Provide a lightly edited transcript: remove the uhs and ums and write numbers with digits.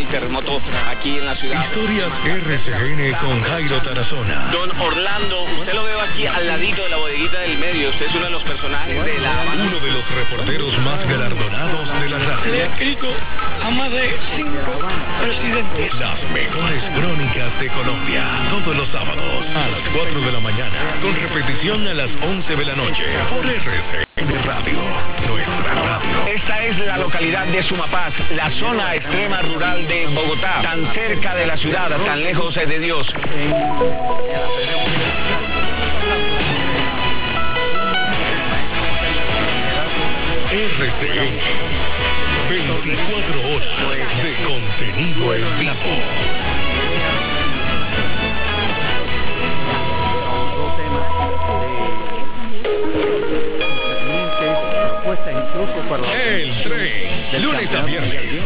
el terremoto aquí en la ciudad. Historias RCN con Jairo Tarazona. Don Orlando, usted lo veo aquí al ladito de la bodeguita del medio. Usted es uno de los personajes de la... Uno de los reporteros más galardonados de la radio. Le he escrito a más de 5 presidentes. Las mejores crónicas de Colombia. Todos los sábados a las 4 de la mañana. Con repetición a las 11 de la noche. Por RCN Radio. Nuestra radio. Esta es la localidad de Sumapaz, la zona extrema rural de Bogotá. Tan cerca de la ciudad, tan lejos de Dios. RCN. 24 horas de contenido en vivo. El tren, lunes a viernes.